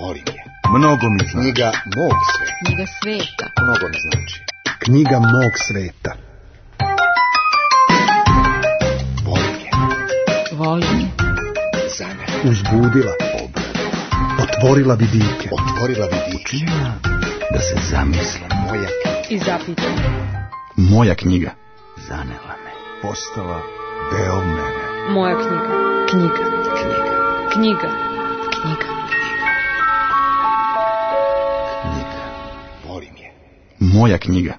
volim je. Mnogo mi znači. Knjiga mog sveta. Knjiga sveta. Mnogo mi znači. Knjiga mog sveta. Volim je. Volim je. Za mene. Uzbudila. Otvorila vidike. Otvorila vidike. Učinila da se zamislim. Moja I zapitam. Moja knjiga. Zanela me. Postala deo mene. Moja knjiga. Knjiga. knjiga. Knjiga. Knjiga. Knjiga. Volim je. Moja knjiga.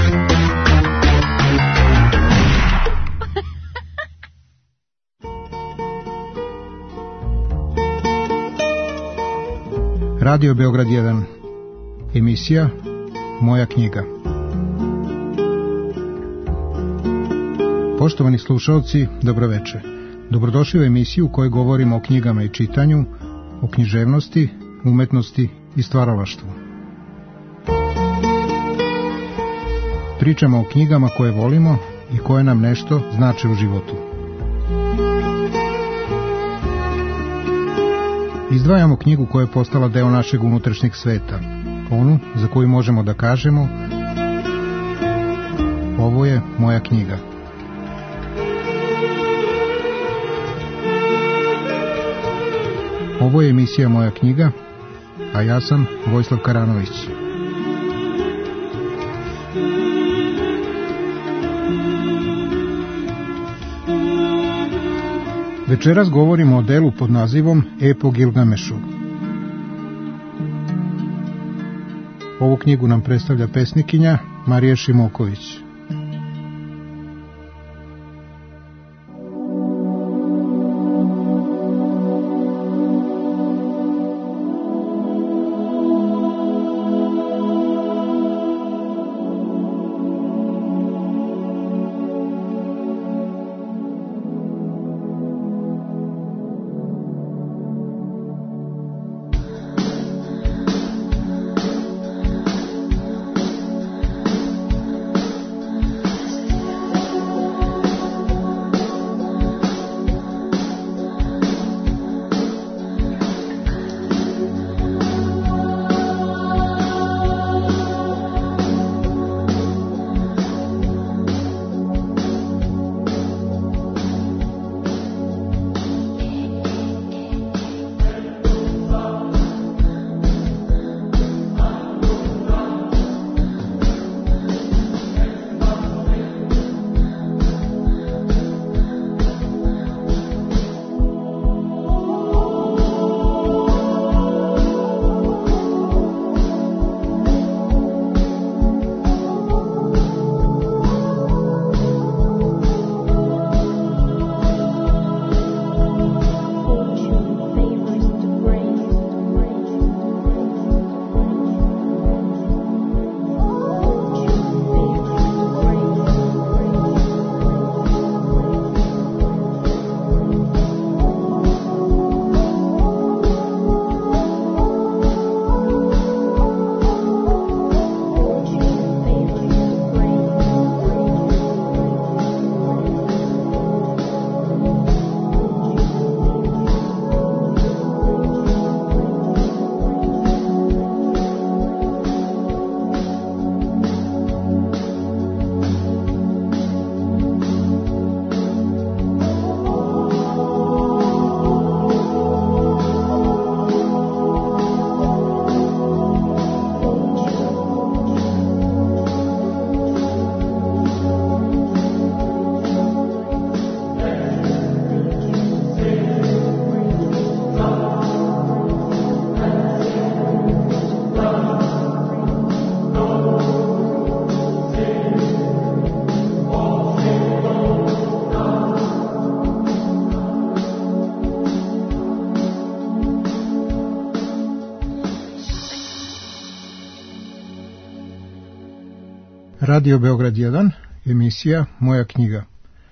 Radio Beograd 1. Emisija Moja knjiga. Poštovani slušalci, dobroveče. Dobrodošli u emisiju u kojoj govorimo o knjigama i čitanju, o književnosti, umetnosti i stvaralaštvu. Pričamo o knjigama koje volimo i koje nam nešto znače u životu. Izdvajamo knjigu koja je postala deo našeg unutrašnjeg sveta, onu za koju možemo da kažemo: ovo je moja knjiga. Ovo je emisija Moja knjiga, a ja sam Vojislav Karanović. Večeras govorimo o delu pod nazivom Ep o Gilgamešu. Ovu knjigu nam predstavlja pesnikinja Marija Šimoković. Radio Beograd 1, emisija Moja knjiga.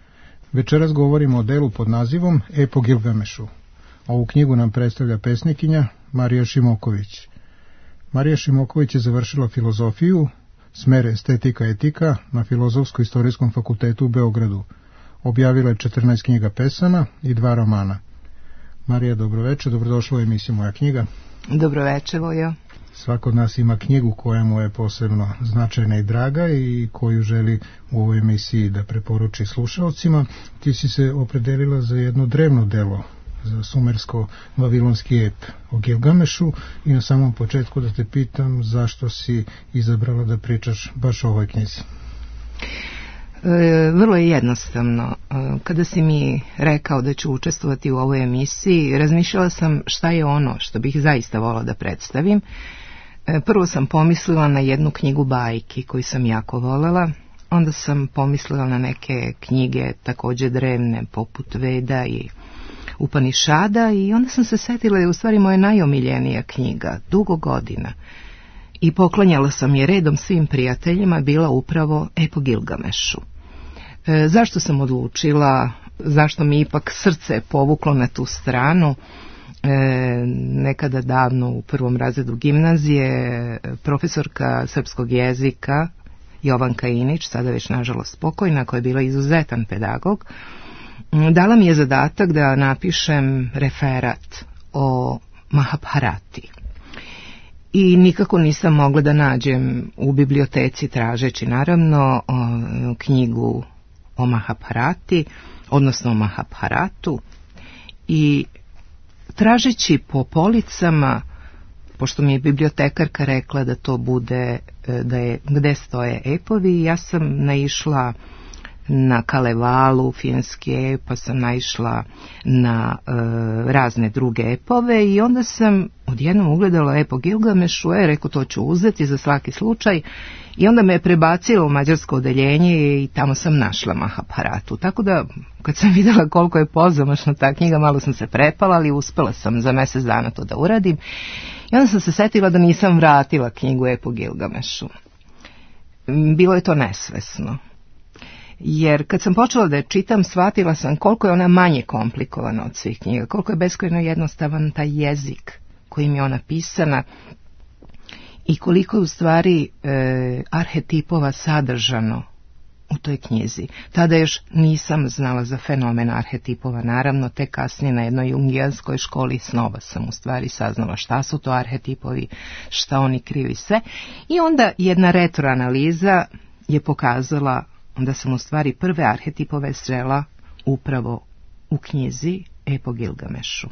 Večeras govorimo o delu pod nazivom Ep o Gilgamešu. Ovu knjigu nam predstavlja pesnikinja Marija Šimoković. Marija Šimoković je završila filozofiju, smer estetika etika na Filozofsko-istorijskom fakultetu u Beogradu. Objavila je 14 knjiga pesama i 2 romana. Marija, dobroveče, dobrodošla u emisiju Moja knjiga. Dobroveče, Vojo. Svako od nas ima knjigu koja mu je posebno značajna i draga i koju želi u ovoj emisiji da preporuči slušalcima. Ti si se opredelila za jedno drevno delo, za sumersko-vavilonski ep o Gilgamešu, i na samom početku da te pitam zašto si izabrala da pričaš baš o ovoj knjizi. Vrlo je jednostavno. Kada si mi rekao da ću učestvovati u ovoj emisiji, razmišljala sam šta je ono što bih zaista volila da predstavim. Prvo sam pomislila na jednu knjigu bajki koju sam jako volela, onda sam pomislila na neke knjige također drevne poput Veda i Upanišada, i onda sam se setila da je u stvari moja najomiljenija knjiga dugo godina i poklanjala sam je redom svim prijateljima, bila upravo ep o Gilgamešu. Zašto sam odlučila, zašto mi ipak srce povuklo na tu stranu? Nekada davno u 1. razredu gimnazije profesorka srpskog jezika Jovanka Inić, sada već nažalost pokojna, koja je bila izuzetan pedagog, dala mi je zadatak da napišem referat o Mahabharati. I nikako nisam mogla da nađem u biblioteci, tražeći naravno knjigu o Mahabharati, odnosno o Mahabharatu, i tražeći po policama, pošto mi je bibliotekarka rekla da to bude, gde stoje epovi, ja sam naišla na Kalevalu, finski ep, pa sam naišla na razne druge epove, i onda sam odjednom ugledala ep o Gilgamešu, rekao to ću uzeti za svaki slučaj, i onda me je prebacilo u mađarsko odeljenje i tamo sam našla Mahabharatu. Tako da, kad sam vidjela koliko je pozamašna ta knjiga, malo sam se prepala, ali uspela sam za mjesec dana to da uradim. I onda sam se setila da nisam vratila knjigu ep o Gilgamešu. Bilo je to nesvesno. Jer kad sam počela da je čitam, shvatila sam koliko je ona manje komplikovana od svih knjiga, koliko je beskrajno jednostavan taj jezik kojim je ona pisana i koliko je u stvari arhetipova sadržano u toj knjizi. Tada još nisam znala za fenomen arhetipova, naravno, te kasnije na jednoj jungijanskoj školi snova sam u stvari saznala šta su to arhetipovi, šta oni kriju i sve. I onda jedna retroanaliza je pokazala da sam u stvari prve arhetipove srela upravo u knjizi ep o Gilgamešu.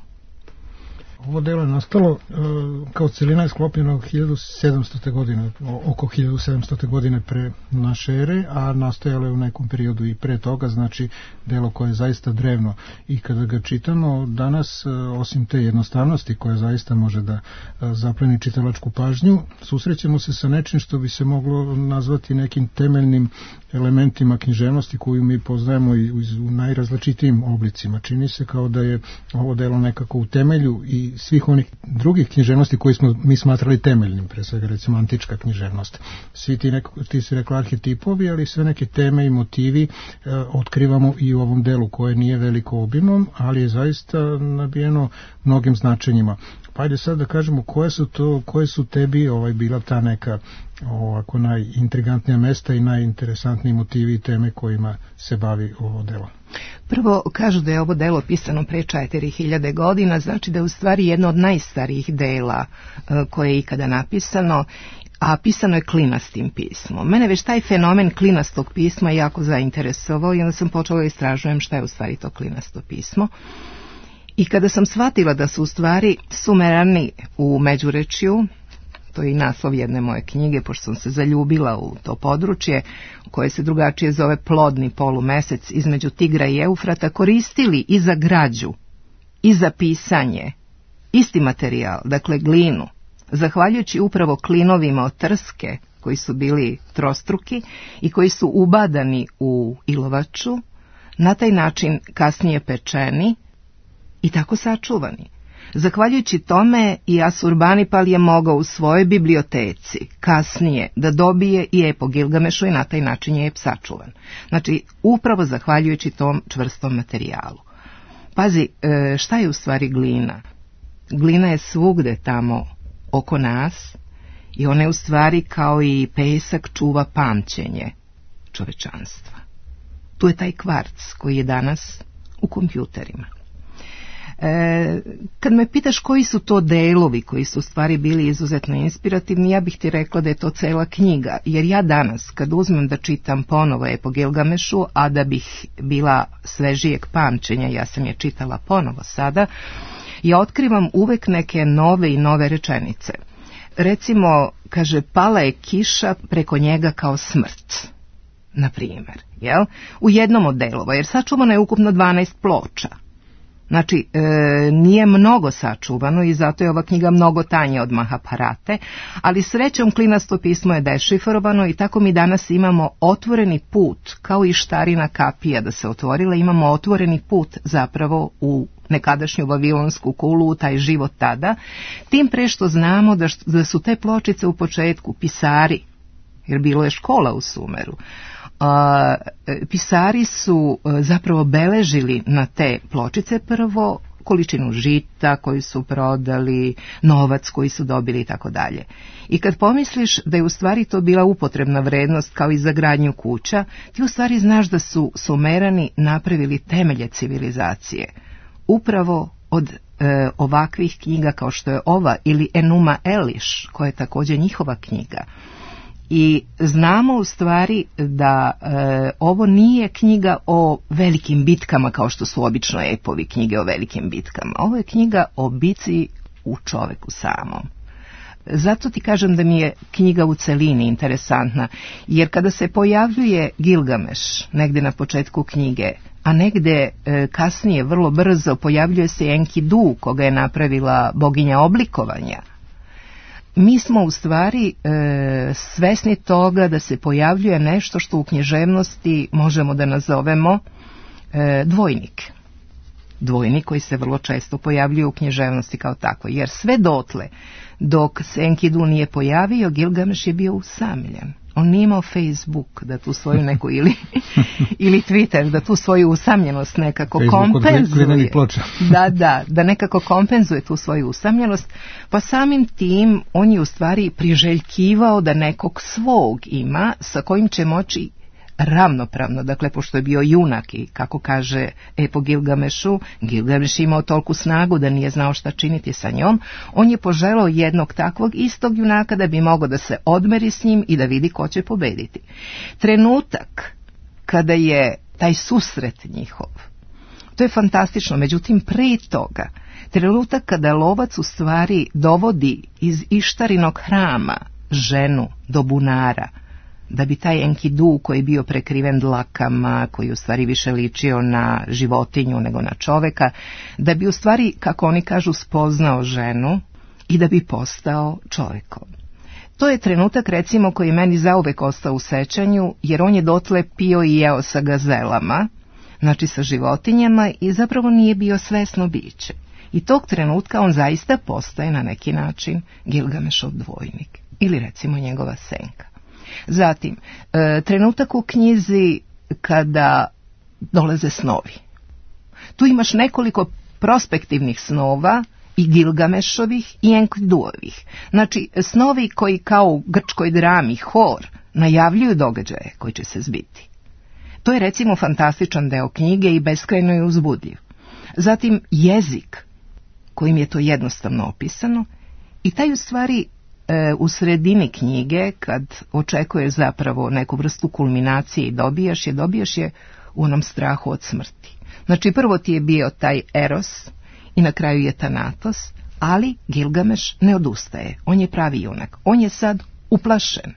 Ovo delo je nastalo kao celina je sklopljeno 1700. godine, oko 1700. godine pre naše ere, a nastojalo je u nekom periodu i pre toga, znači delo koje je zaista drevno. I kada ga čitamo danas, osim te jednostavnosti koja zaista može da zapleni čitalačku pažnju, susrećemo se sa nečim što bi se moglo nazvati nekim temeljnim elementima književnosti koju mi poznajemo i u najrazličitijim oblicima. Čini se kao da je ovo delo nekako u temelju i svih onih drugih književnosti koji smo mi smatrali temeljnim, pre svega recimo antička književnost. Svi ti si rekla arhetipovi, ali sve neke teme i motivi otkrivamo i u ovom delu koje nije veliko obimom, ali je zaista nabijeno mnogim značenjima. Pa ajde sad da kažemo koje su tebi bila ta neka ovako najintrigantnija mesta i najinteresantniji motivi i teme kojima se bavi ovo delo. Prvo, kažu da je ovo delo pisano pre 4000 godina, znači da je u stvari jedno od najstarijih dela koje je ikada napisano, a pisano je klinastim pismom. Mene već taj fenomen klinastog pisma jako zainteresovao i onda sam počela da istražujem šta je u stvari to klinasto pismo. I kada sam shvatila da su u stvari Sumerani u Međurečju, to je i naslov jedne moje knjige, pošto sam se zaljubila u to područje, koje se drugačije zove plodni polumesec između Tigra i Eufrata, koristili i za građu, i za pisanje, isti materijal, dakle glinu, zahvaljujući upravo klinovima od trske, koji su bili trostruki i koji su ubadani u ilovaču, na taj način kasnije pečeni i tako sačuvani. Zahvaljujući tome i Asurbanipal je mogao u svojoj biblioteci kasnije da dobije i ep o Gilgamešu i na taj način je ep sačuvan. Znači, upravo zahvaljujući tom čvrstom materijalu. Pazi, šta je u stvari glina? Glina je svugde tamo oko nas i ona je u stvari kao i pesak čuva pamćenje čovečanstva. Tu je taj kvarc koji je danas u kompjuterima. Kad me pitaš koji su to delovi koji su u stvari bili izuzetno inspirativni, ja bih ti rekla da je to cela knjiga, jer ja danas kad uzmem da čitam ponovo Epo Gilgamešu, a da bih bila svežijeg pamćenja, ja sam je čitala ponovo sada, ja otkrivam uvek neke nove i nove rečenice. Recimo, kaže, pala je kiša preko njega kao smrt, na primjer, jel? U jednom od delova, jer sačuvano je ukupno 12 ploča. Znači, nije mnogo sačuvano i zato je ova knjiga mnogo tanja od Mahabharate, ali srećom klinasto pismo je dešifrovano i tako mi danas imamo otvoreni put, kao i Štarina kapija da se otvorila, imamo otvoreni put zapravo u nekadašnju vavilonsku kulu, u taj život tada, tim pre što znamo da su te pločice u početku pisari, jer bilo je škola u Sumeru, pisari su zapravo beležili na te pločice prvo količinu žita koju su prodali, novac koji su dobili i tako dalje. I kad pomisliš da je u stvari to bila upotrebna vrednost kao i za gradnju kuća, ti u stvari znaš da su Sumerani napravili temelje civilizacije. Upravo od ovakvih knjiga kao što je ova ili Enuma Eliš, koja je također njihova knjiga. I znamo u stvari da ovo nije knjiga o velikim bitkama kao što su obično epovi knjige o velikim bitkama. Ovo je knjiga o bitci u čoveku samom. Zato ti kažem da mi je knjiga u celini interesantna, jer kada se pojavljuje Gilgameš negdje na početku knjige, a negdje kasnije vrlo brzo pojavljuje se Enkidu koga je napravila boginja oblikovanja, mi smo u stvari svesni toga da se pojavljuje nešto što u književnosti možemo da nazovemo dvojnik. Dvojnik koji se vrlo često pojavljuje u književnosti kao tako, jer sve dotle dok se Enkidu nije pojavio, Gilgameš je bio usamljen. On nije imao Facebook da tu svoju neku ili Twitter da tu svoju usamljenost nekako kompenzuje. Da nekako kompenzuje tu svoju usamljenost, pa samim tim on je u stvari priželjkivao da nekog svog ima sa kojim će moći ravnopravno, dakle pošto je bio junak i kako kaže Epo Gilgamešu, Gilgameš imao tolku snagu da nije znao šta činiti sa njom, on je poželao jednog takvog istog junaka da bi mogao da se odmeri s njim i da vidi ko će pobediti. Trenutak kada je taj susret njihov, to je fantastično, međutim pre toga, trenutak kada lovac u stvari dovodi iz Ištarinog hrama ženu do bunara, da bi taj Enkidu koji je bio prekriven dlakama, koji u stvari više ličio na životinju nego na čoveka, da bi u stvari, kako oni kažu, spoznao ženu i da bi postao čovjekom. To je trenutak, recimo, koji meni zauvek ostao u sećanju, jer on je dotle pio i jeo sa gazelama, znači sa životinjama, i zapravo nije bio svesno biće. I tog trenutka on zaista postaje na neki način Gilgamešov dvojnik, ili recimo njegova senka. Zatim, trenutak u knjizi kada dolaze snovi. Tu imaš nekoliko prospektivnih snova, i Gilgamešovih i Enkiduovih. Znači, snovi koji kao u grčkoj drami Hor najavljuju događaje koji će se zbiti. To je recimo fantastičan deo knjige i beskrajno je uzbudljiv. Zatim, jezik kojim je to jednostavno opisano, i taj u stvari u sredini knjige, kad očekuješ zapravo neku vrstu kulminacije i dobijaš je u onom strahu od smrti. Znači, prvo ti je bio taj Eros i na kraju je Thanatos, ali Gilgameš ne odustaje. On je pravi junak. On je sad uplašen.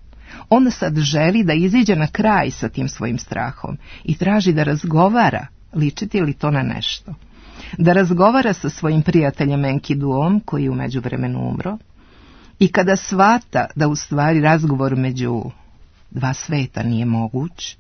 On sad želi da iziđe na kraj sa tim svojim strahom i traži da razgovara, ličiti li to na nešto, da razgovara sa svojim prijateljem Enkiduom, koji je u međuvremenu umro, i kada shvata da u stvari razgovor među dva sveta nije moguć,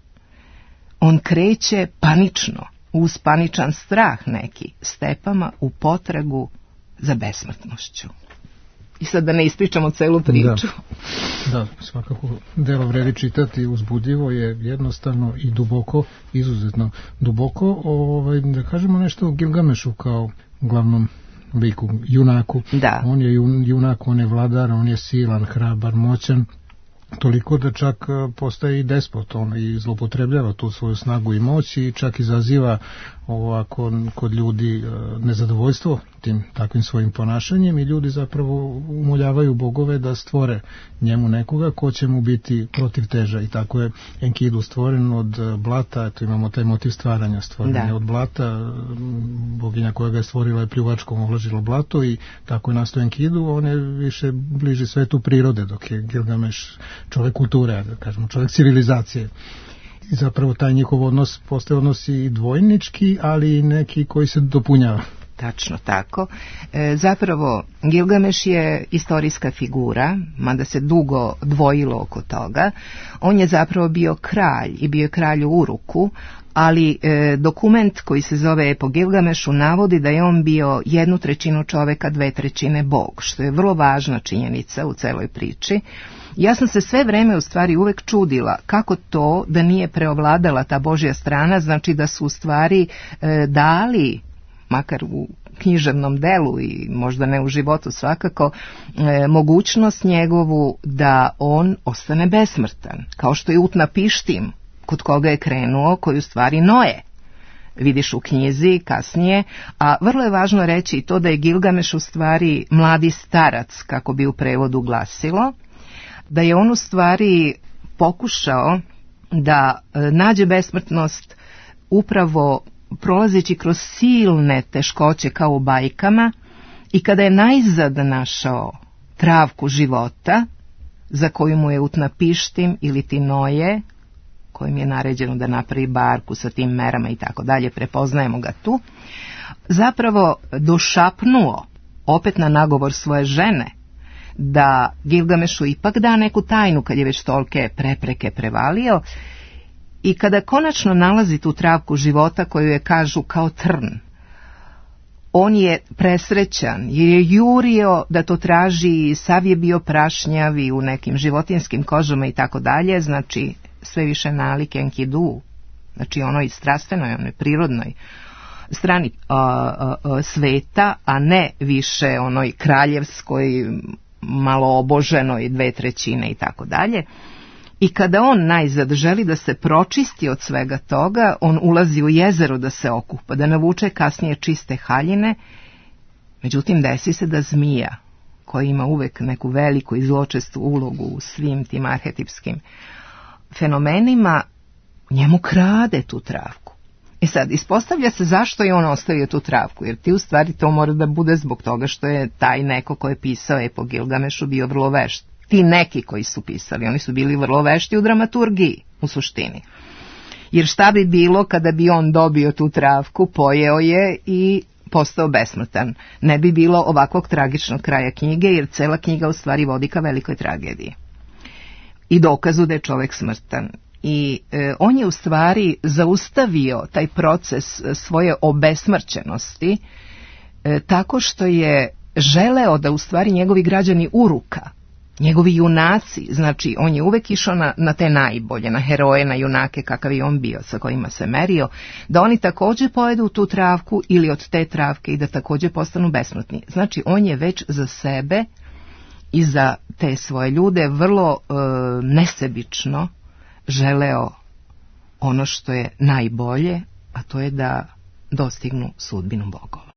on kreće panično, uz paničan strah neki, stepama u potragu za besmrtnošću. I sad da ne ispričamo celu priču. Da, svakako delo vredi čitati, uzbudljivo je, jednostavno i duboko, izuzetno duboko. Da kažemo nešto o Gilgamešu kao glavnom liku, junaku. Da. On je junak, on je vladar, on je silan, hrabar, moćan. toliko da čak postaje i despot, on i zlopotrebljava tu svoju snagu i moć i čak izaziva ovako kod ljudi nezadovoljstvo tim takvim svojim ponašanjem i ljudi zapravo umoljavaju bogove da stvore njemu nekoga ko će mu biti protiv teža i tako je Enkidu stvoren od blata, eto imamo taj motiv stvaranja, stvaranja od blata, boginja koja ga je stvorila je pljuvačkom ovlažila blato i tako je nastao Enkidu, on je više bliži svetu prirode, dok je Gilgameš čovjek kulture, da kažemo, čovjek civilizacije. I zapravo taj njihov odnos postaje odnos i dvojnički, ali i neki koji se dopunjava. Tačno tako. Zapravo, Gilgameš je istorijska figura, mada se dugo dvojilo oko toga. On je zapravo bio kralj i bio je kralj u Uruku, ali dokument koji se zove Epo Gilgamešu navodi da je on bio 1/3 čoveka, 2/3 bog, što je vrlo važna činjenica u celoj priči. Ja sam se sve vreme u stvari uvek čudila kako to da nije preovladala ta Božja strana, znači da su u stvari dali, makar u književnom delu i možda ne u životu svakako, mogućnost njegovu da on ostane besmrtan, kao što je Utnapištim, kod koga je krenuo, koji u stvari Noe. Vidiš u knjizi kasnije, a vrlo je važno reći i to da je Gilgameš u stvari mladi starac, kako bi u prevodu glasilo, da je on u stvari pokušao da nađe besmrtnost upravo prolazeći kroz silne teškoće kao u bajkama i kada je najzad našao travku života za koju mu je Utnapištim ili ti Noje, kojim je naređeno da napravi barku sa tim merama i tako dalje, prepoznajemo ga tu, zapravo došapnuo opet na nagovor svoje žene da Gilgamešu ipak da neku tajnu kad je već tolike prepreke prevalio i kada konačno nalazi tu travku života koju je kažu kao trn, on je presrećan jer je jurio da to traži i sav je bio prašnjav i u nekim životinskim kožama i tako dalje, znači sve više nalik Enkidu, znači onoj strastvenoj, onoj prirodnoj strani sveta, a ne više onoj kraljevskoj, malo oboženoj 2/3 i tako dalje. I kada on najzad želi da se pročisti od svega toga, on ulazi u jezero da se okupa, da navuče kasnije čiste haljine, međutim desi se da zmija, koja ima uvek neku veliku i zločestu ulogu u svim tim arhetipskim fenomenima, njemu krade tu travku. I sad, ispostavlja se zašto je on ostavio tu travku, jer ti u stvari to mora da bude zbog toga što je taj neko ko je pisao Epo Gilgamešu bio vrlo vešt. Ti neki koji su pisali, oni su bili vrlo vešti u dramaturgiji, u suštini. Jer šta bi bilo kada bi on dobio tu travku, pojeo je i postao besmrtan? Ne bi bilo ovakvog tragičnog kraja knjige, jer cela knjiga u stvari vodi ka velikoj tragediji. I dokazu da je čovjek smrtan. I on je u stvari zaustavio taj proces svoje obesmrćenosti tako što je želeo da u stvari njegovi građani Uruka, njegovi junaci, znači on je uvek išao na te najbolje, na heroje, na junake kakav je on bio, sa kojima se merio, da oni također pojedu tu travku ili od te travke i da također postanu besmrtni. Znači on je već za sebe i za te svoje ljude vrlo nesebično želeo ono što je najbolje, a to je da dostignu sudbinu bogova.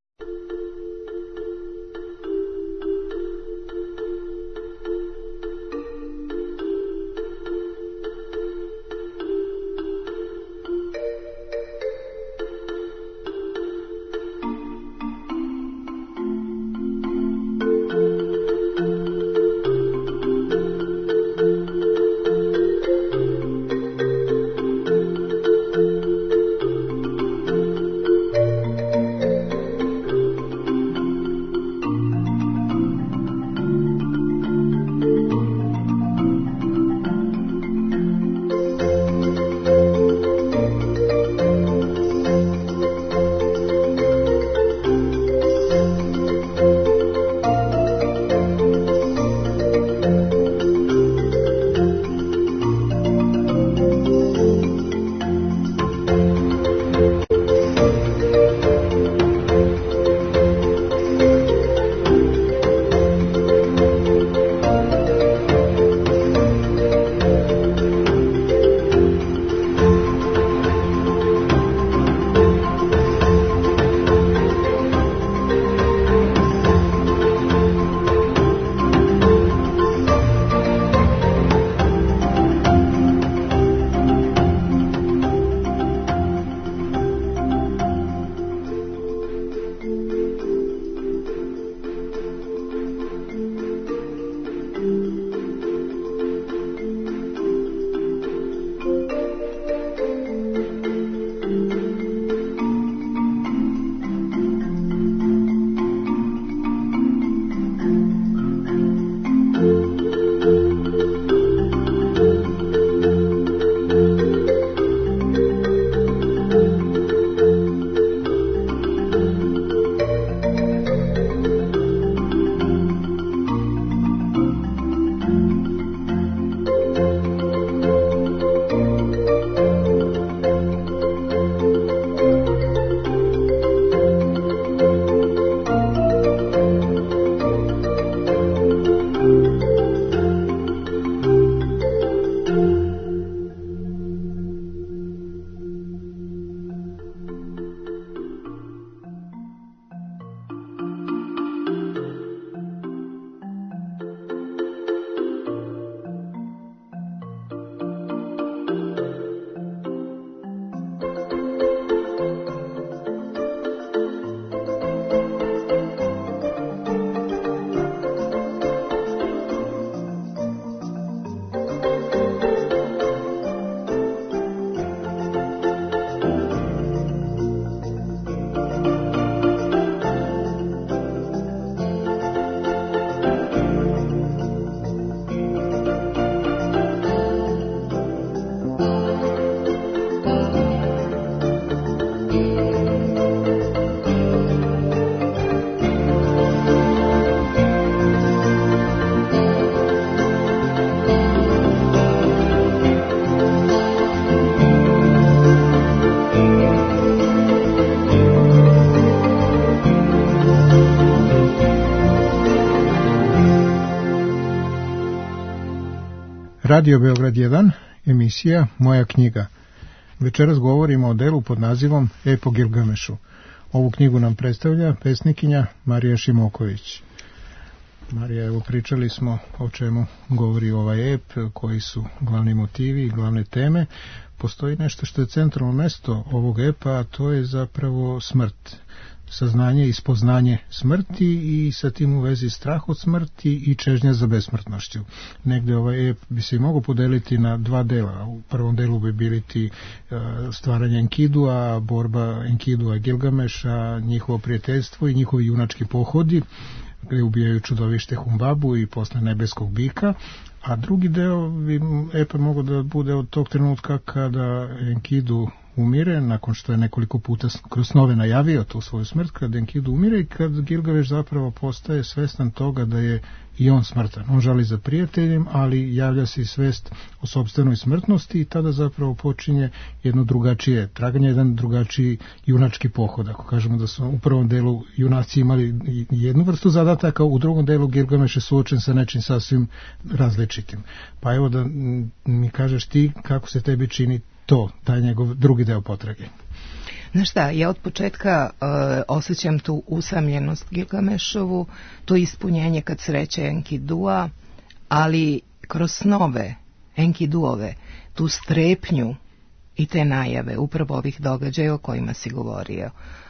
Radio Beograd 1, emisija Moja knjiga. Večeras govorimo o delu pod nazivom Ep o Gilgamešu. Ovu knjigu nam predstavlja pesnikinja Marija Šimoković. Marija, evo pričali smo o čemu govori ovaj ep, koji su glavni motivi i glavne teme. Postoji nešto što je centralno mesto ovog epa, a to je zapravo smrt. Saznanje i spoznanje smrti i sa tim u vezi strah od smrti i čežnja za besmrtnošću. Negde ovaj ep bi se i mogao podeliti na dva dela. U prvom delu bi bili ti stvaranje Enkidua, borba Enkidua i Gilgameša, njihovo prijateljstvo i njihovi junački pohodi, gde ubijaju čudovište Humbabu i posle nebeskog bika, a drugi deo bi epa mogao da bude od tog trenutka kada Enkidu umire, nakon što je nekoliko puta kroz snove najavio tu svoju smrt, kad Enkidu umire i kad Gilgameš zapravo postaje svestan toga da je i on smrtan. On žali za prijateljem, ali javlja se i svest o sopstvenoj smrtnosti i tada zapravo počinje jedno drugačije traganje, jedan drugačiji junački pohod. Ako kažemo da su u prvom delu junaci imali jednu vrstu zadataka, u drugom delu Gilgameš je suočen sa nečim sasvim različitim. Pa evo da mi kažeš ti kako se tebi čini to, taj njegov drugi deo potrage. Znaš šta, ja od početka osjećam tu usamljenost Gilgamešovu, to ispunjenje kad sreće Enkidua, ali kroz snove Enkiduove, tu strepnju i te najave, upravo ovih događaja o kojima si govorio.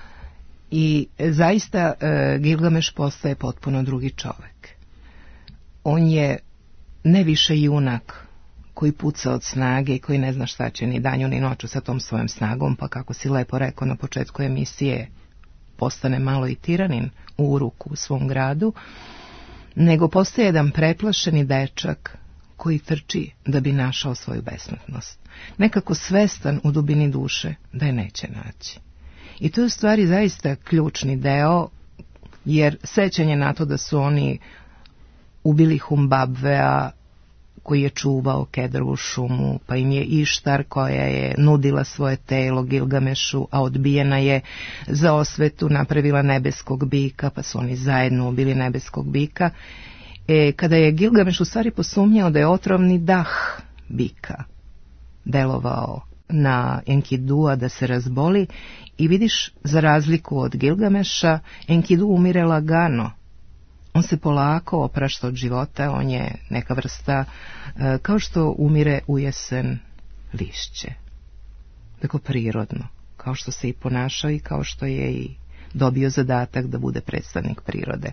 I zaista Gilgameš postaje potpuno drugi čovek. On je ne više junak koji puca od snage i koji ne zna šta će ni danju ni noću sa tom svojom snagom, pa kako si lepo rekao na početku emisije, postane malo i tiranin u Uruku u svom gradu, nego postaje jedan preplašeni dečak koji trči da bi našao svoju besmrtnost. Nekako svestan u dubini duše da je neće naći. I to je u stvari zaista ključni deo, jer sećanje na to da su oni ubili Humbabvea, koji je čuvao Kedrovu šumu, pa im je Ištar koja je nudila svoje telo Gilgamešu, a odbijena je za osvetu, napravila nebeskog bika, pa su oni zajedno ubili nebeskog bika. Kada je Gilgameš u stvari posumnjao da je otrovni dah bika delovao na Enkidua da se razboli, i vidiš, za razliku od Gilgameša, Enkidu umire lagano. On se polako oprašta od života, on je neka vrsta, kao što umire u jesen lišće. Tako prirodno, kao što se i ponašao i kao što je i dobio zadatak da bude predstavnik prirode.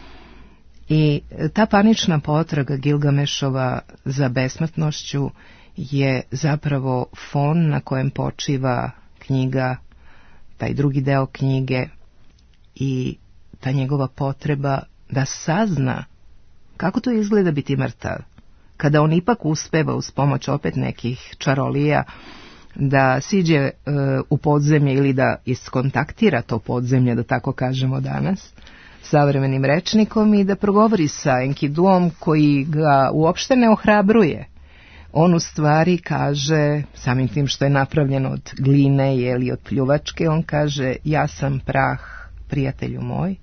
I ta panična potraga Gilgamešova za besmrtnošću je zapravo fon na kojem počiva knjiga, taj drugi deo knjige, i ta njegova potreba da sazna kako to izgleda biti mrtav, kada on ipak uspeva uz pomoć opet nekih čarolija da siđe u podzemlje ili da iskontaktira to podzemlje, da tako kažemo danas, savremenim rečnikom, i da progovori sa Enkiduom koji ga uopšte ne ohrabruje. On u stvari kaže, samim tim što je napravljen od gline ili od pljuvačke, on kaže: ja sam prah, prijatelju moj,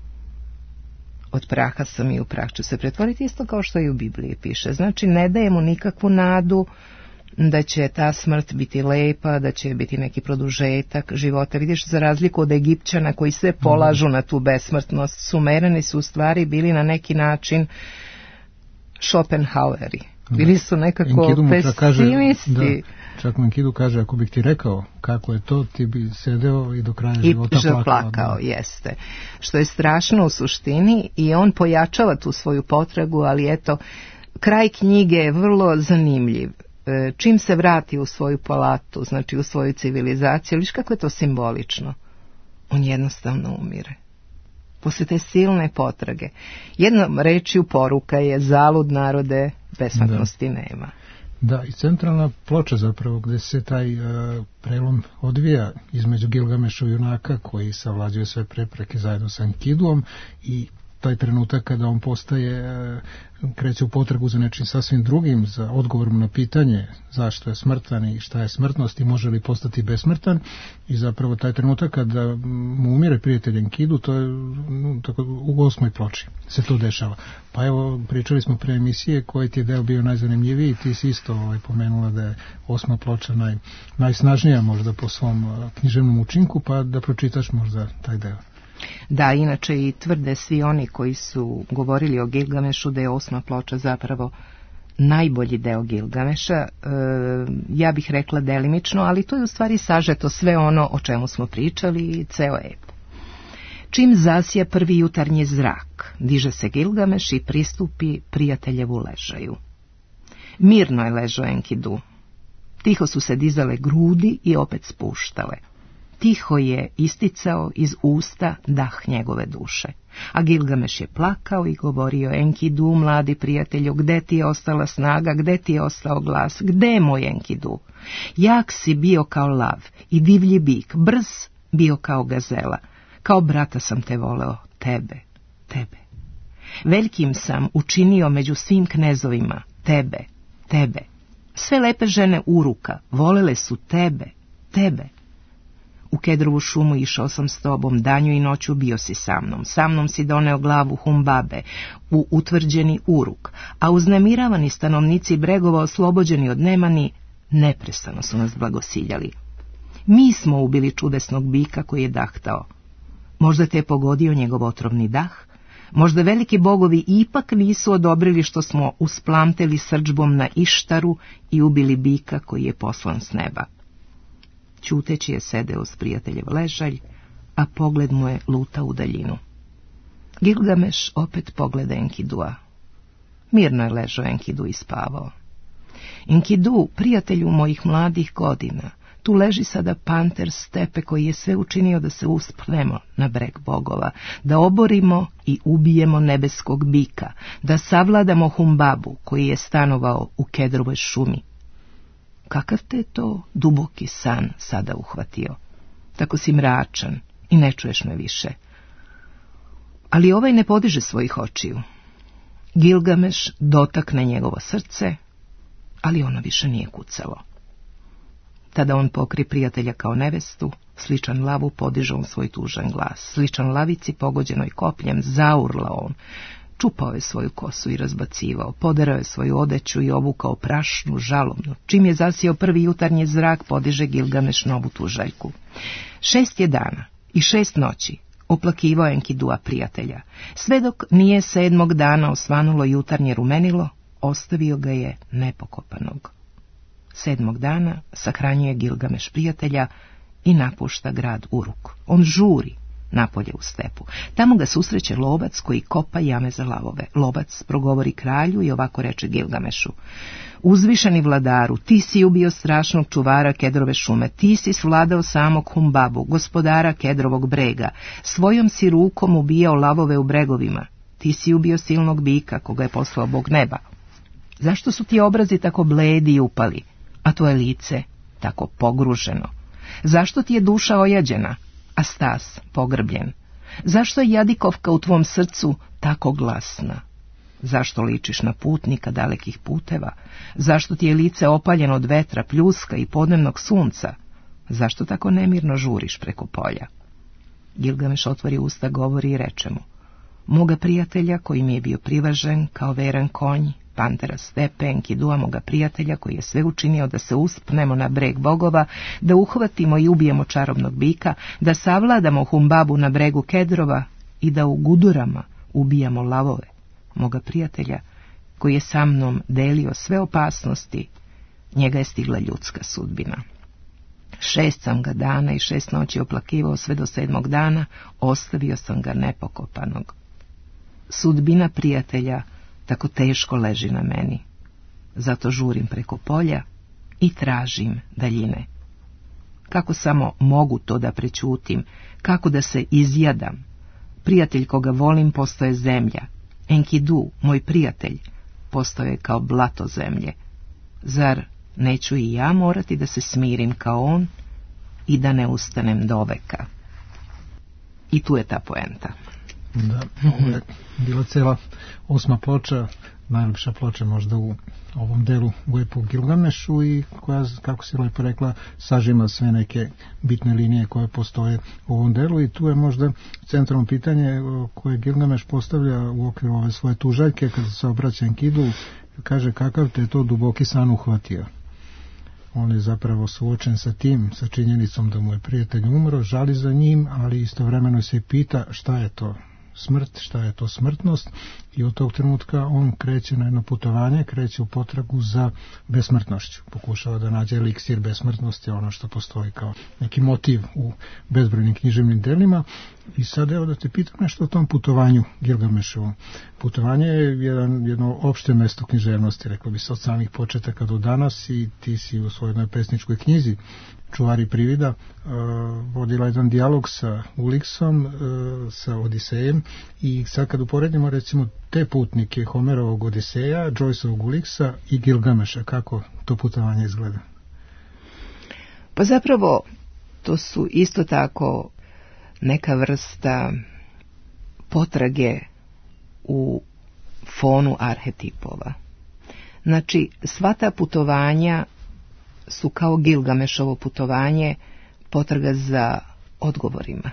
od praha sam i u prah ću se pretvoriti, isto kao što i u Bibliji piše. Znači, ne daje mu nikakvu nadu da će ta smrt biti lepa, da će biti neki produžetak života. Vidiš, za razliku od Egipćana koji sve polažu na tu besmrtnost, Sumerani su u stvari bili na neki način Schopenhaueri. Bili su nekako pesimisti. Čak mu Enkidu kaže, ako bih ti rekao kako je to, ti bi sedeo i do kraja života plakao. Jeste. Što je strašno u suštini, i on pojačava tu svoju potragu, ali eto, kraj knjige je vrlo zanimljiv. Čim se vrati u svoju palatu, znači u svoju civilizaciju, viš kako je to simbolično. On jednostavno umire. Posle te silne potrage. Jednom rečju poruka je: zalud narode, besmrtnosti nema. Da, i centralna ploča zapravo gde se taj prelom odvija između Gilgamešov junaka koji savlađuje sve prepreke zajedno sa Enkiduom i taj trenutak kada on kreće u potragu za nečim sasvim drugim, za odgovorom na pitanje zašto je smrtan i šta je smrtnost i može li postati besmrtan, i zapravo taj trenutak kada mu umire prijatelj Enkidu, to je tako, u 8. ploči se to dešava. Pa evo, pričali smo pre emisije koji ti je deo bio najzanimljiviji, ti si isto pomenula da je 8. ploča najsnažnija možda po svom književnom učinku, pa da pročitaš možda taj deo. Da, inače i tvrde svi oni koji su govorili o Gilgamešu da je 8. ploča zapravo najbolji deo Gilgameša. Ja bih rekla delimično, ali to je u stvari sažeto sve ono o čemu smo pričali i ceo ep. Čim zasija prvi jutarnji zrak, diže se Gilgameš i pristupi prijateljevu ležaju. Mirno je ležao Enkidu. Tiho su se dizale grudi i opet spuštale. Tiho je isticao iz usta dah njegove duše. A Gilgameš je plakao i govorio: Enkidu, mladi prijatelju, gde ti je ostala snaga, gde ti je ostao glas, gde je moj Enkidu? Jak si bio kao lav i divlji bik, brz bio kao gazela. Kao brata sam te voleo, tebe. Velikim sam učinio među svim knezovima, tebe. Sve lepe žene Uruka volele su tebe. U Kedrovu šumu išao sam s tobom, danju i noću bio si sa mnom si doneo glavu Humbabe u utvrđeni Uruk, a uznemiravani stanovnici bregova oslobođeni od Nemani neprestano su nas blagosiljali. Mi smo ubili čudesnog bika koji je dahtao. Možda te je pogodio njegov otrovni dah? Možda veliki bogovi ipak nisu odobrili što smo usplamteli srdžbom na Ištaru i ubili bika koji je poslan s neba. Ćuteći je sedeo s prijateljev ležalj, a pogled mu je lutao u daljinu. Gilgameš opet pogleda Enkidua. Mirno je ležao Enkidu i spavao. Enkidu, prijatelju mojih mladih godina, tu leži sada panter stepe koji je sve učinio da se uspnemo na breg bogova, da oborimo i ubijemo nebeskog bika, da savladamo Humbabu koji je stanovao u Kedrovoj šumi. Kakav te je to duboki san sada uhvatio? Tako si mračan i ne čuješ me više. Ali ovaj ne podiže svojih očiju. Gilgameš dotakne njegovo srce, ali ono više nije kucalo. Tada on pokri prijatelja kao nevestu, sličan lavu podiže on svoj tužan glas. Sličan lavici pogođenoj kopljem zaurlao on. Čupao je svoju kosu i razbacivao, poderao je svoju odeću i obukao prašnu, žalomnu. Čim je zasijao prvi jutarnji zrak, podiže Gilgameš novu tužaljku. 6 je dana i 6 noći oplakivao Enkidua prijatelja. Sve dok nije 7. dana osvanulo jutarnje rumenilo, ostavio ga je nepokopanog. 7. dana sahranjuje Gilgameš prijatelja i napušta grad Uruk. On žuri napolje u stepu. Tamo ga susreće lovac koji kopa jame za lavove. Lovac progovori kralju i ovako reče Gilgamešu: Uzvišeni vladaru, ti si ubio strašnog čuvara Kedrove šume, ti si svladao samog Humbabu, gospodara Kedrovog brega, svojom si rukom ubijao lavove u bregovima, ti si ubio silnog bika koga je poslao Bog neba. Zašto su ti obrazi tako bledi i upali, a tvoje lice tako pogruženo? Zašto ti je duša ojađena, a stas pogrbljen? Zašto je jadikovka u tvom srcu tako glasna? Zašto ličiš na putnika dalekih puteva? Zašto ti je lice opaljeno od vetra, pljuska i podnevnog sunca? Zašto tako nemirno žuriš preko polja? Gilgameš otvori usta, govori i reče mu: Moga prijatelja koji mi je bio privažen kao veran konj, pantera stepe, Enkidua, moga prijatelja koji je sve učinio da se uspnemo na breg bogova, da uhvatimo i ubijemo čarobnog bika, da savladamo Humbabu na bregu Kedrova i da u Gudurama ubijamo lavove. Moga prijatelja koji je sa mnom delio sve opasnosti, njega je stigla ljudska sudbina. 6 sam ga dana i 6 noći oplakivao, sve do 7. dana ostavio sam ga nepokopanog. Sudbina prijatelja tako teško leži na meni, zato žurim preko polja i tražim daljine. Kako samo mogu to da prećutim, kako da se izjadam? Prijatelj koga volim postoje zemlja, Enkidu, moj prijatelj, postoje kao blato zemlje. Zar neću i ja morati da se smirim kao on i da ne ustanem do veka? I tu je ta poenta. Da, ovo je bila cela 8. ploča, najlepša ploča možda u ovom delu u epu Gilgamešu i koja, kako si lepo rekla, sažima sve neke bitne linije koje postoje u ovom delu i tu je možda centralno pitanje koje Gilgameš postavlja u okviru ove svoje tužaljke kada se obraća Enkidu, kaže kakav te to duboki san uhvatio. On je zapravo suočen sa tim, sa činjenicom da mu je prijatelj umro, žali za njim, ali istovremeno se pita šta je to smrt, šta je to smrtnost i od tog trenutka on kreće na jedno putovanje, kreće u potragu za besmrtnošću. Pokušava da nađe eliksir besmrtnosti, ono što postoji kao neki motiv u bezbrojnim književnim delima. I sad evo da te pitam nešto o tom putovanju Gilgamešovom. Putovanje je jedno opšte mesto književnosti, rekao bi se od samih početaka do danas i ti si u svojoj pesničkoj knjizi Čuvari privida vodila jedan dijalog sa Uliksom, sa Odisejem i sad kad uporedimo recimo te putnike Homerovog Odiseja, Joyceovog Uliksa i Gilgameša, kako to putovanje izgleda? Pa zapravo to su isto tako neka vrsta potrage u fonu arhetipova. Znači, sva ta putovanja su kao Gilgamešovo putovanje potraga za odgovorima.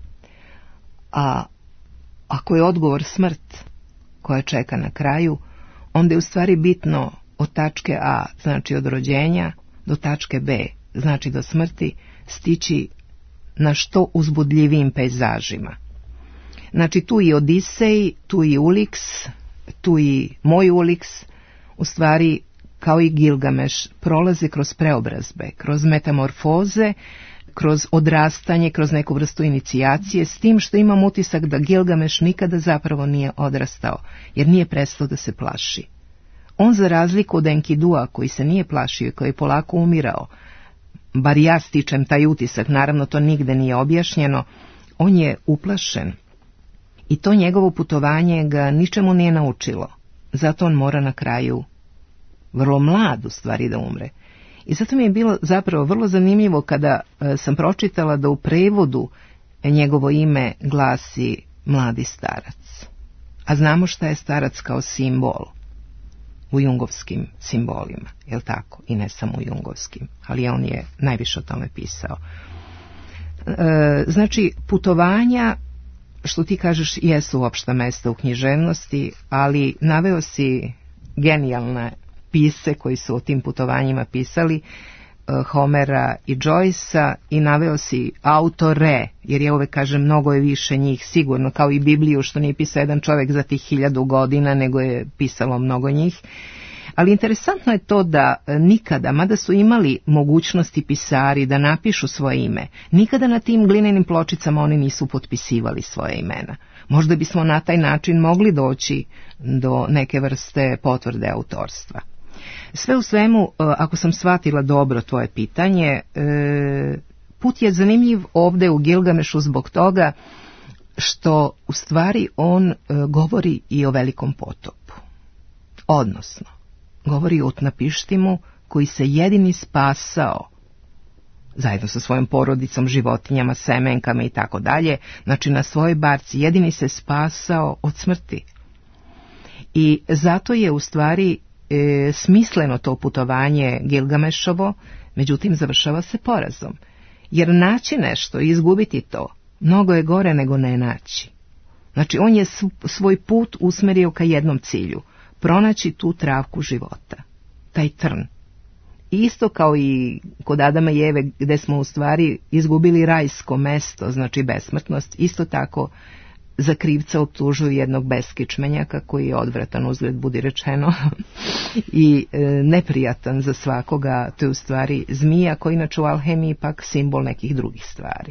A ako je odgovor smrt koja čeka na kraju, onda je u stvari bitno od tačke A, znači od rođenja, do tačke B, znači do smrti, stići na što uzbudljivijim pejzažima. Znači tu i Odisej, tu i Uliks, tu i moj Uliks, u stvari kao i Gilgameš, prolaze kroz preobrazbe, kroz metamorfoze, kroz odrastanje, kroz neku vrstu inicijacije, s tim što imam utisak da Gilgameš nikada zapravo nije odrastao, jer nije prestao da se plaši. On, za razliku od Enkidua, koji se nije plašio i koji je polako umirao, bar ja stičem taj utisak, naravno to nigde nije objašnjeno, on je uplašen. I to njegovo putovanje ga ničemu nije naučilo. Zato on mora na kraju, vrlo mlad u stvari, da umre. I zato mi je bilo zapravo vrlo zanimljivo kada sam pročitala da u prevodu njegovo ime glasi mladi starac. A znamo šta je starac kao simbol u jungovskim simbolima, jel tako? I ne samo u jungovskim, ali on je najviše o tome pisao. Znači, putovanja, što ti kažeš, jesu opšta mesta u književnosti, ali naveo si genijalne pisce koji su o tim putovanjima pisali, Homera i Joycea, i naveo si autore, jer ja uvek kažem mnogo je više njih sigurno, kao i Bibliju, što nije pisao jedan čovjek za tih 1000 godina, nego je pisalo mnogo njih. Ali interesantno je to da nikada, mada su imali mogućnosti pisari da napišu svoje ime, nikada na tim glinenim pločicama oni nisu potpisivali svoje imena. Možda bismo na taj način mogli doći do neke vrste potvrde autorstva. Sve u svemu, ako sam shvatila dobro tvoje pitanje, put je zanimljiv ovde u Gilgamešu zbog toga što u stvari on govori i o velikom potopu. Odnosno, govori o Utnapištimu koji se jedini spasao zajedno sa svojom porodicom, životinjama, semenkama i tako dalje, znači na svojoj barci jedini se spasao od smrti. I zato je u stvari smisleno to putovanje Gilgamešovo, međutim završava se porazom. Jer naći nešto i izgubiti to, mnogo je gore nego ne naći. Znači on je svoj put usmerio ka jednom cilju, pronaći tu travku života, taj trn. Isto kao i kod Adama i Eve, gde smo u stvari izgubili rajsko mesto, znači besmrtnost, isto tako za krivca optužuju jednog beskičmenjaka koji je odvratan, uzgled budi rečeno, i neprijatan za svakoga. To je u stvari zmija, koji inače u alhemiji pak simbol nekih drugih stvari.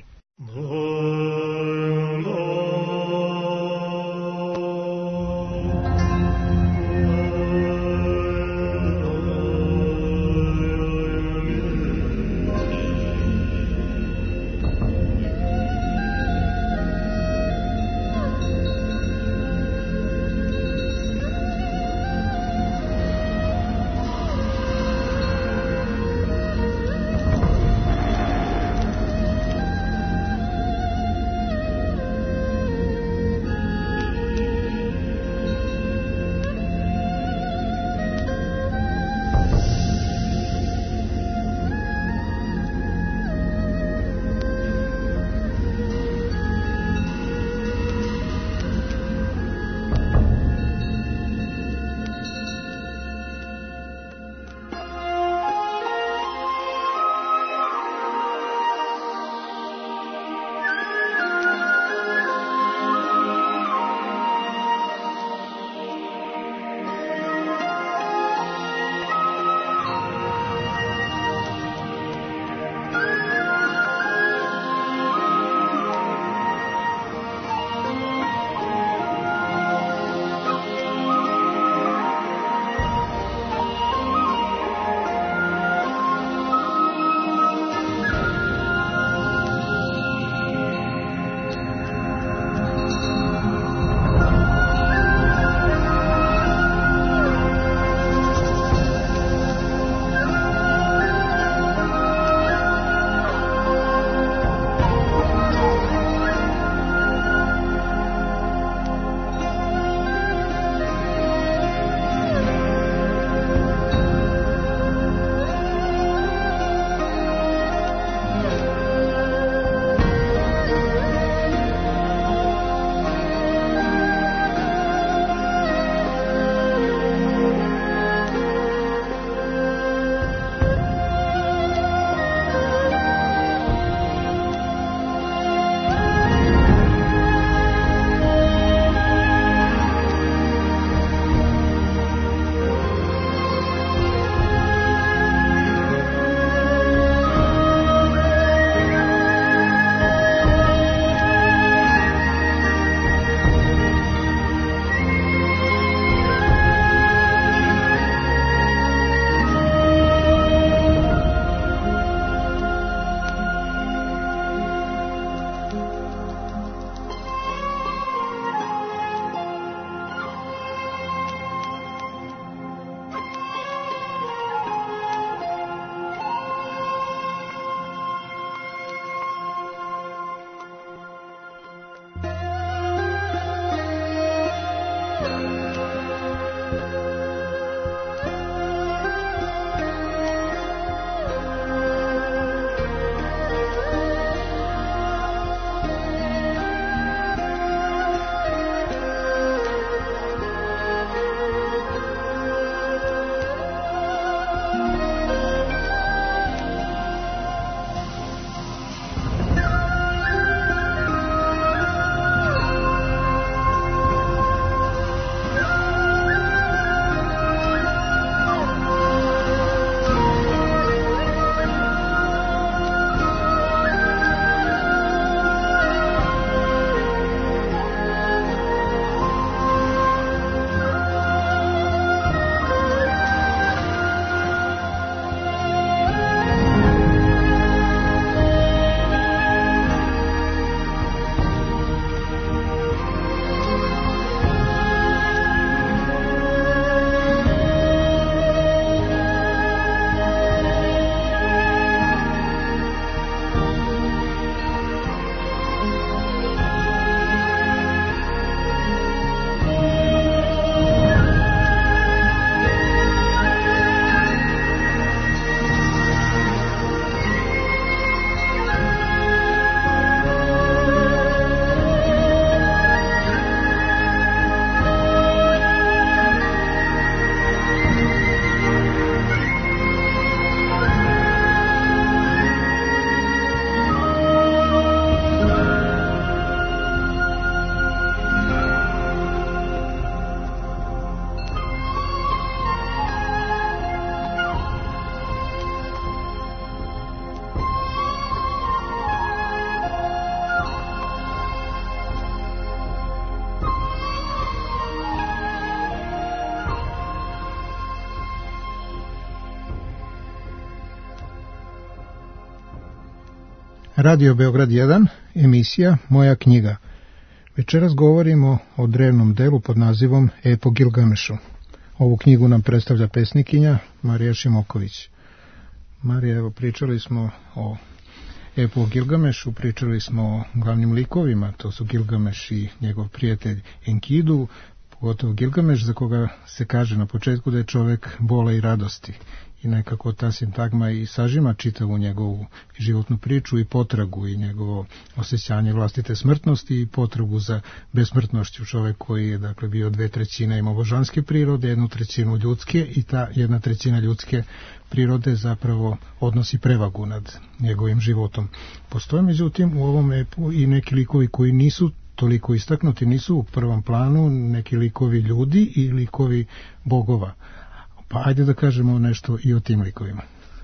Radio Beograd 1, emisija Moja knjiga. Večeras govorimo o drevnom delu pod nazivom Epo Gilgamešu. Ovu knjigu nam predstavlja pesnikinja Marija Šimoković. Marija, evo, pričali smo o Epu Gilgamešu, pričali smo o glavnim likovima, to su Gilgameš i njegov prijatelj Enkidu, pogotovo Gilgameš, za koga se kaže na početku da je čovek bola i radosti. I nekako ta sintagma i sažima čitavu njegovu životnu priču i potragu i njegovo osjećanje vlastite smrtnosti i potragu za besmrtnošću. Čovek koji je, dakle, bio 2/3 imao božanske prirode, 1/3 ljudske, i ta 1/3 ljudske prirode zapravo odnosi prevagu nad njegovim životom. Postoje međutim u ovom epu i neki likovi koji nisu toliko istaknuti, nisu u prvom planu, neki likovi ljudi i likovi bogova. Pa ajde da kažemo nešto i o tim likovima.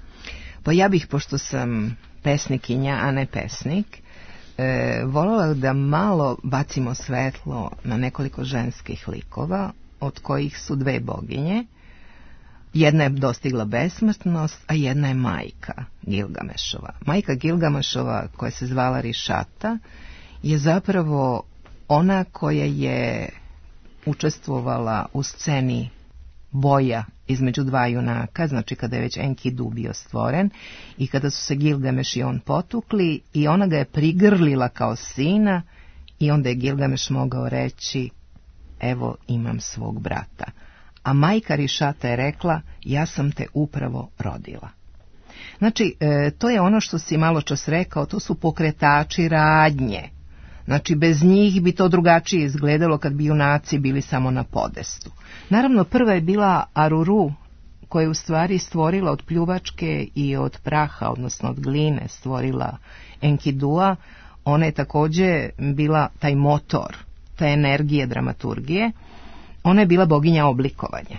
Pa ja bih, pošto sam pesnikinja, a ne pesnik, voljela da malo bacimo svetlo na nekoliko ženskih likova, od kojih su 2 boginje. Jedna je dostigla besmrtnost, a jedna je majka Gilgamešova. Majka Gilgamešova, koja se zvala Rišata, je zapravo ona koja je učestvovala u sceni boja između 2 junaka, znači kada je već Enkidu bio stvoren i kada su se Gilgameš i on potukli, i ona ga je prigrlila kao sina, i onda je Gilgameš mogao reći: evo, imam svog brata. A majka Rišata je rekla: ja sam te upravo rodila. Znači, to je ono što si malo čas rekao, to su pokretači radnje. Znači, bez njih bi to drugačije izgledalo kad bi junaci bili samo na podestu. Naravno, prva je bila Aruru, koja je u stvari stvorila od pljuvačke i od praha, odnosno od gline, stvorila Enkidua. Ona je također bila taj motor, ta energije dramaturgije. Ona je bila boginja oblikovanja.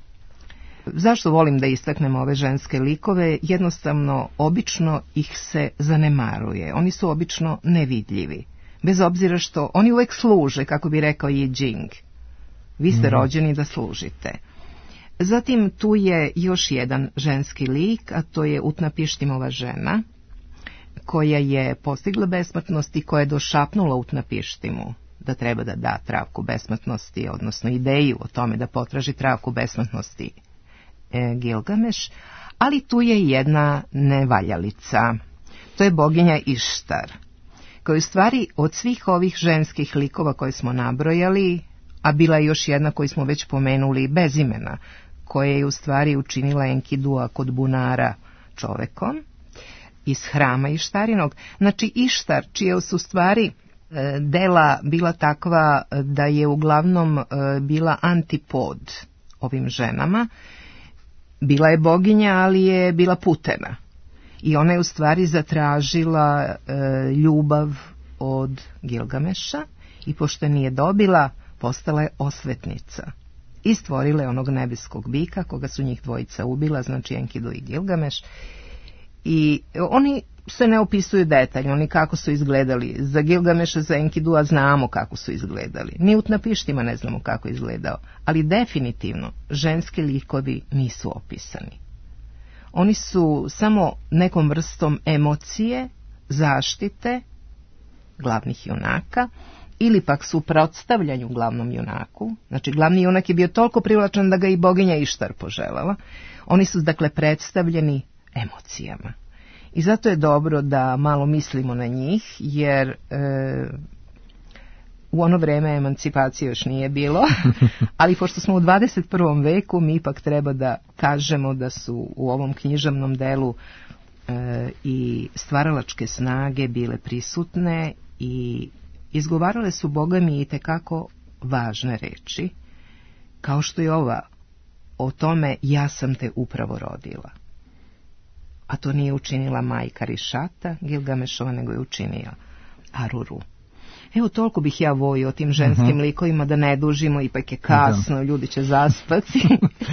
Zašto volim da istaknem ove ženske likove? Jednostavno, obično ih se zanemaruje. Oni su obično nevidljivi. Bez obzira što oni uvek služe, kako bi rekao Yi Jing. Vi ste rođeni da služite. Zatim tu je još jedan ženski lik, a to je Utnapištimova žena, koja je postigla besmrtnost i koja je došapnula Utnapištimu da treba da da travku besmrtnosti, odnosno ideju o tome da potraži travku besmrtnosti Gilgameš, ali tu je jedna nevaljalica. To je boginja Ištar, koja je u stvari od svih ovih ženskih likova koje smo nabrojali, a bila je još jedna koju smo već pomenuli bez imena, koja je u stvari učinila Enkidua kod bunara čovekom iz hrama Ištarinog. Znači, Ištar, čije su stvari dela bila takva da je uglavnom bila antipod ovim ženama, bila je boginja, ali je bila putena. I ona je u stvari zatražila ljubav od Gilgameša, i pošto nije dobila, postala je osvetnica. I stvorila je onog nebeskog bika, koga su njih dvojica ubila, znači Enkidu i Gilgameš. I oni se ne opisuju detaljno, oni kako su izgledali. Za Gilgameša, za Enkidua znamo kako su izgledali. Ni Utnapištima ne znamo kako je izgledao. Ali definitivno ženski likovi nisu opisani. Oni su samo nekom vrstom emocije, zaštite glavnih junaka, ili pak suprotstavljanju glavnom junaku. Znači, glavni junak je bio toliko privlačan da ga i boginja Ištar poželjela. Oni su, dakle, predstavljeni emocijama. I zato je dobro da malo mislimo na njih, jer u ono vreme emancipacije još nije bilo, ali pošto smo u 21. veku, mi ipak treba da kažemo da su u ovom književnom delu i stvaralačke snage bile prisutne i izgovarale su, Boga mi, itekako važne reči, kao što je ova o tome: ja sam te upravo rodila. A to nije učinila majka Rišata Gilgamešova, nego je učinila Aruru. Evo, toliko bih ja vojio o tim ženskim likovima, da ne dužimo, ipak je kasno, ljudi će zaspati.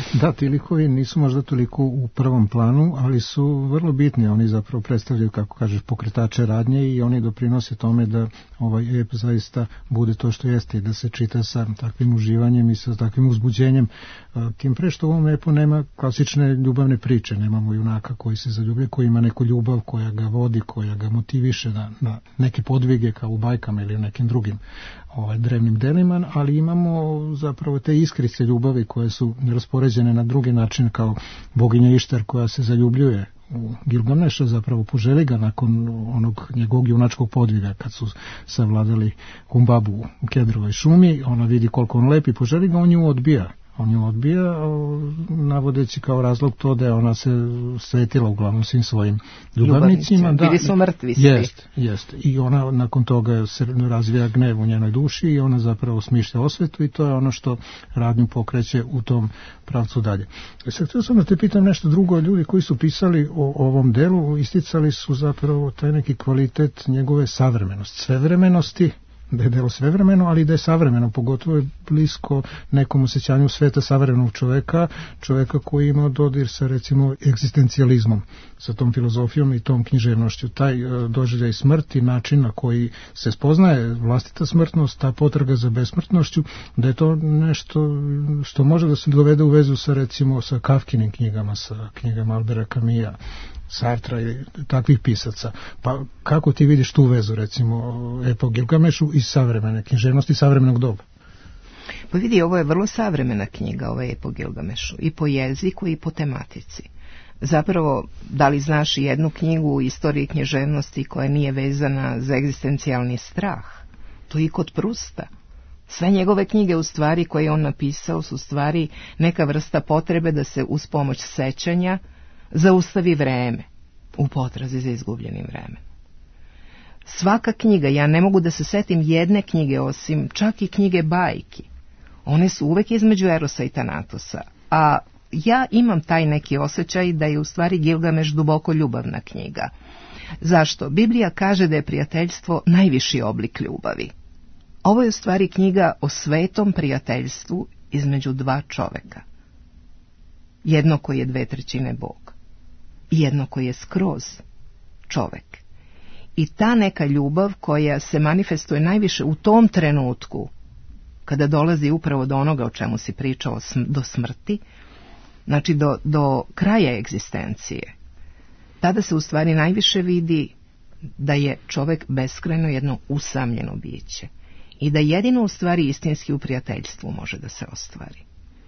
Da, ti likovi nisu možda toliko u prvom planu, ali su vrlo bitni. Oni zapravo predstavljaju, kako kažeš, pokretače radnje i oni doprinose tome da ovaj ep zaista bude to što jeste i da se čita sa takvim uživanjem i sa takvim uzbuđenjem. Tim pre što u ovom epu nema klasične ljubavne priče, nemamo junaka koji se zaljubljuje, koji ima neku ljubav koja ga vodi, koja ga motiviše na neke podvige kao u bajkama ili u nekim drugim drevnim delima, ali imamo zapravo te iskrice ljubavi koje su raspoređene na drugi način, kao boginja Ištar koja se zaljubljuje u Gilgameša, zapravo poželi ga nakon onog njegovog junačkog podviga kad su savladali Humbabu u Kedrovoj šumi. Ona vidi koliko on lepi, poželi ga, on nju odbija. On ju odbija, navodeći kao razlog to da je ona se svetila uglavnom svim svojim ljubavnicima. Bili su mrtvi svi. Jest. I ona nakon toga se razvija gnev u njenoj duši i ona zapravo smišlja osvetu i to je ono što radnju pokreće u tom pravcu dalje. Sad htio sam da te pitam nešto drugo. Ljudi koji su pisali o ovom delu isticali su zapravo taj neki kvalitet njegove savremenosti, svevremenosti, da je delo svevremeno, ali da je savremeno, pogotovo je blisko nekom osjećanju sveta savremenog čoveka koji ima dodir sa, recimo, egzistencijalizmom, sa tom filozofijom i tom književnošću. Taj doživljaj smrti, način na koji se spoznaje vlastita smrtnost, ta potraga za besmrtnošću, da je to nešto što može da se dovede u vezu sa, recimo, sa Kafkinim knjigama, sa knjigama Albera Camusa, Sartra i takvih pisaca. Pa kako ti vidiš tu vezu, recimo, epo Gilgamešu i savremene književnosti, savremenog doba? Pa vidi, ovo je vrlo savremena knjiga, ovo je epo Gilgamešu, i po jeziku i po tematici. Zapravo, da li znaš jednu knjigu u istoriji književnosti koja nije vezana za egzistencijalni strah? To i kod Prusta. Sve njegove knjige, u stvari, koje je on napisao, su stvari neka vrsta potrebe da se uz pomoć sećanja zaustavi vreme u potrazi za izgubljenim vremenom. Svaka knjiga, ja ne mogu da se setim jedne knjige, osim čak i knjige bajki. One su uvek između Erosa i Tanatosa, a ja imam taj neki osjećaj da je u stvari Gilgameš duboko ljubavna knjiga. Zašto? Biblija kaže da je prijateljstvo najviši oblik ljubavi. Ovo je u stvari knjiga o svetom prijateljstvu između dva čoveka. Jedno koji je 2/3 Bog i jedno koji je skroz čovek. I ta neka ljubav koja se manifestuje najviše u tom trenutku kada dolazi upravo do onoga o čemu si pričao, do smrti, znači do kraja egzistencije. Tada se u stvari najviše vidi da je čovek beskrajno jedno usamljeno biće i da jedino u stvari istinski u prijateljstvu može da se ostvari.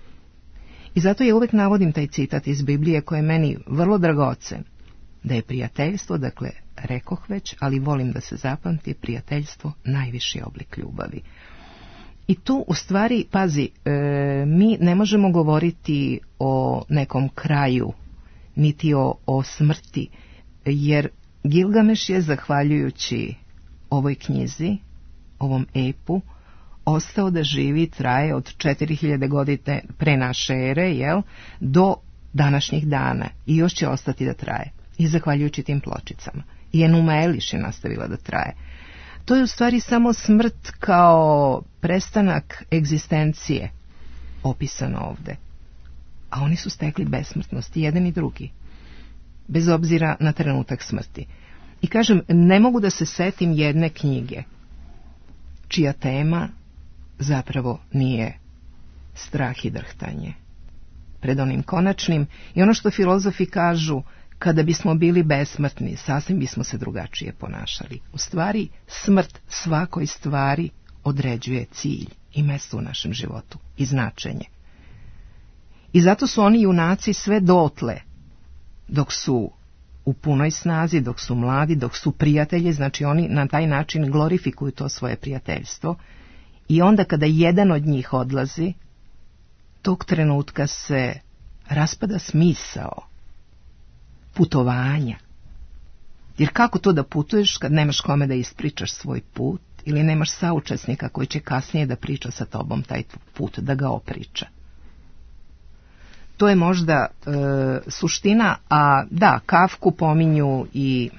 I zato ja uvek navodim taj citat iz Biblije koji je meni vrlo dragocen, da je prijateljstvo, dakle, rekoh već, ali volim da se zapamti, prijateljstvo najviši oblik ljubavi. I tu u stvari, pazi, mi ne možemo govoriti o nekom kraju, niti o smrti, jer Gilgameš je, zahvaljujući ovoj knjizi, ovom epu, ostao da živi, traje od 4000 godine pre naše ere, do današnjih dana i još će ostati da traje. I zahvaljujući tim pločicama. I Enuma Eliš je nastavila da traje. To je u stvari samo smrt kao prestanak egzistencije opisano ovde. A oni su stekli besmrtnost, i jedan i drugi, bez obzira na trenutak smrti. I kažem, ne mogu da se setim jedne knjige čija tema zapravo nije strah i drhtanje pred onim konačnim, i ono što filozofi kažu, kada bismo bili besmrtni, sasvim bismo se drugačije ponašali. U stvari, smrt svakoj stvari određuje cilj i mesto u našem životu i značenje. I zato su oni junaci sve dotle, dok su u punoj snazi, dok su mladi, dok su prijatelji, znači oni na taj način glorifikuju to svoje prijateljstvo, i onda kada jedan od njih odlazi, tog trenutka se raspada smisao putovanja. Jer kako to da putuješ kad nemaš kome da ispričaš svoj put ili nemaš saučesnika koji će kasnije da priča sa tobom taj put, da ga opriča. To je možda suština, a da, Kafku pominju i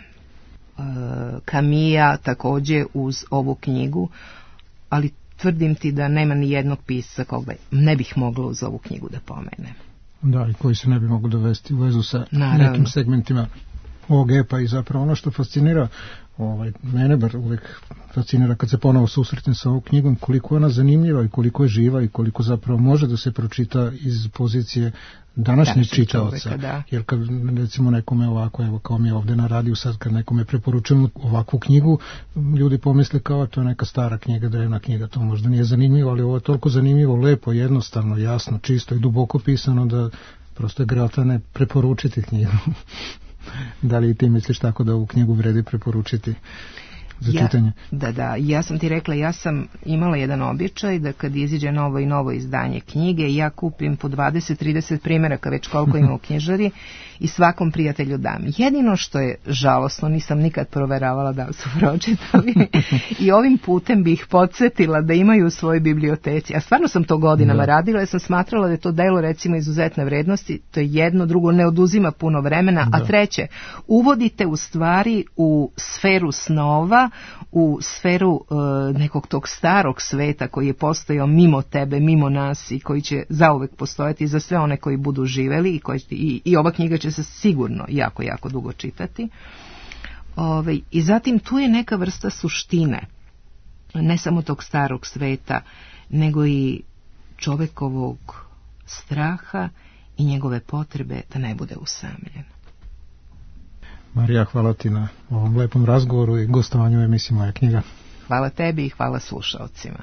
Camusa također uz ovu knjigu, ali tvrdim ti da nema ni jednog pisca koga ne bih mogla uz ovu knjigu da pomenem. Da, i koji se ne bi mogu dovesti u vezu sa Naravno. nekim segmentima ovog epa i zapravo ono što fascinira mene bar uvek fascinira kad se ponovo susretnem sa ovom knjigom, koliko je ona zanimljiva i koliko je živa i koliko zapravo može da se pročita iz pozicije današnjeg čitaoca. Da. Jer kad recimo nekome ovako, evo kao mi ovde na radiju sad, kad nekome preporučujemo ovakvu knjigu, ljudi pomisle kao to je neka stara knjiga, drevna knjiga, to možda nije zanimljivo, ali ovo je toliko zanimljivo, lepo, jednostavno, jasno, čisto i duboko pisano da prosto je greltane preporučiti knjigu. Da li ti misliš tako da ovu knjigu vredi preporučiti za čitanje? Da, ja sam ti rekla, ja sam imala jedan običaj da kad iziđe novo i novo izdanje knjige, ja kupim po 20-30 primjeraka, već koliko ima u knjižari, i svakom prijatelju dam. Jedino što je žalosno, nisam nikad proveravala da su pročitali i ovim putem bih podsjetila da imaju u svojoj biblioteci, a stvarno sam to godinama radila, jer sam smatrala da je to delo recimo izuzetne vrednosti, to je jedno, drugo, ne oduzima puno vremena, a treće, uvodite u stvari u sferu snova, u sferu nekog tog starog sveta koji je postojao mimo tebe, mimo nas i koji će zauvek postojati za sve one koji budu živeli i ova knjiga će se sigurno jako, jako dugo čitati. I zatim tu je neka vrsta suštine, ne samo tog starog sveta, nego i čovekovog straha i njegove potrebe da ne bude usamljen. Marija, hvala ti na ovom lepom razgovoru i gostovanju u emisiji Moja knjiga. Hvala tebi i hvala slušaocima.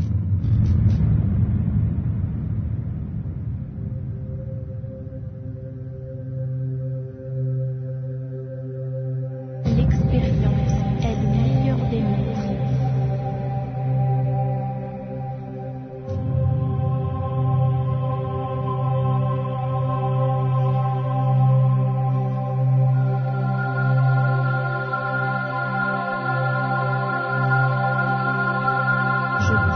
L'expérience est le meilleur des maîtres. Je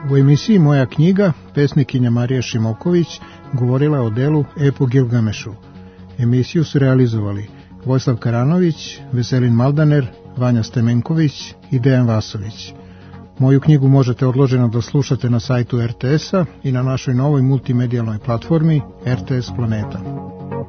U emisiji Moja knjiga pesnikinja Marija Šimoković govorila je o delu Epo Gilgamešu. Emisiju su realizovali Vojislav Karanović, Veselin Maldaner, Vanja Stemenković i Dejan Vasović. Moju knjigu možete odloženo da slušate na sajtu RTS-a i na našoj novoj multimedijalnoj platformi RTS Planeta.